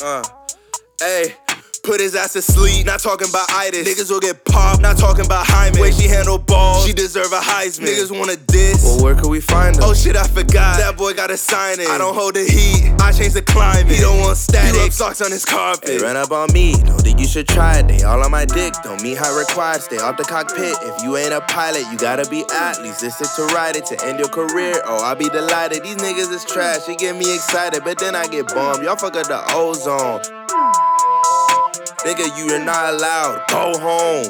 Ayy. Put his ass to sleep, not talking about itis. Niggas will get popped, not talking about hymen. Way she handle balls, she deserve a Heisman. Niggas wanna diss, well where could we find him? Oh shit, I forgot, that boy gotta sign it. I don't hold the heat, I change the climate. He don't want static, he rub socks on his carpet. They run up on me, don't think you should try it. They all on my dick, don't mean how required. Stay off the cockpit, if you ain't a pilot, you gotta be athletes. Listen to ride it to end your career, oh I'll be delighted. These niggas is trash, it get me excited, but then I get bummed. Y'all fuck up the ozone. Nigga, you are not allowed. Go home.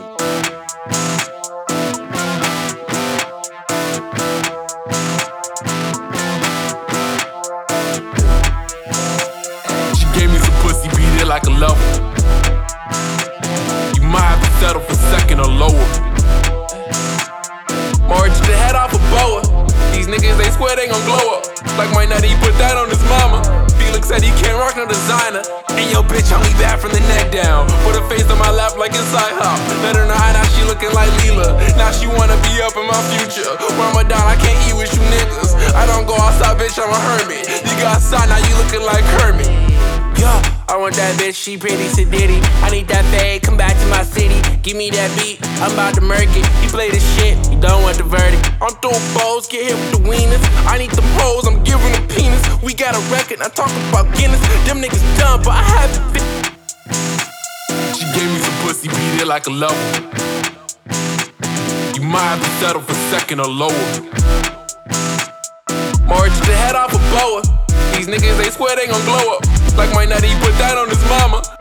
She gave me some pussy, beat it like a level. You might have to settle for second or lower. March the head off a boa. These niggas, they swear they gon' glow up. Like my nutty, he put that on his mama. Felix said he can't rock no designer. And yo bitch, hold me back from the neck down. Put her face on my lap like it's IHOP. Let her know how now she looking like Leela. Now she wanna be up in my future. Ramadan, I can't eat with you niggas. I don't go outside, bitch, I'm a hermit. You got outside, now you looking like Kermit. Yo, I want that bitch, she pretty sedity. I need that fade, come back to my city. Give me that beat, I'm about to murk it. He play this shit, he don't want the verdict. I'm throwing balls, get hit with the wieners. I need them hoes, I'm giving them penis. We got a record, I talk about Guinness. Them niggas dumb, but I haven't been. She gave me some pussy, beat it like a level. You might have to settle for second or lower. March the head off a boa. These niggas, they swear they gon' glow up. Like my nutty, he put that on his mama.